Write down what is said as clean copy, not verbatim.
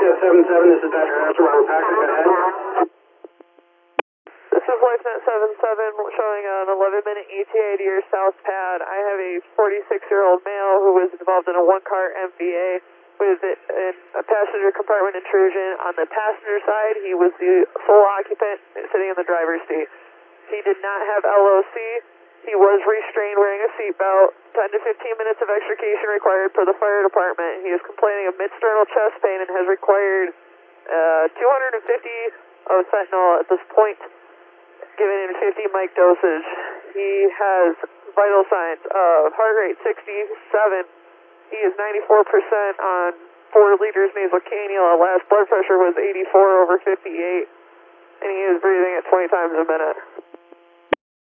LifeNet 77, this is Dr. Asher, we're Packard, go ahead. This is LifeNet 77 showing an 11-minute ETA to your south pad. I have a 46-year-old male who was involved in a one-car MVA with a passenger compartment intrusion. On the passenger side, he was the sole occupant sitting in the driver's seat. He did not have LOC. He was restrained wearing a seatbelt. 10 to 15 minutes of extrication required per the fire department. He is complaining of mid-sternal chest pain and has required 250 of fentanyl at this point, given in 50 mic dosage. He has vital signs of heart rate 67. He is 94% on 4 liters nasal cannula. Last blood pressure was 84/58, and he is breathing at 20 times a minute.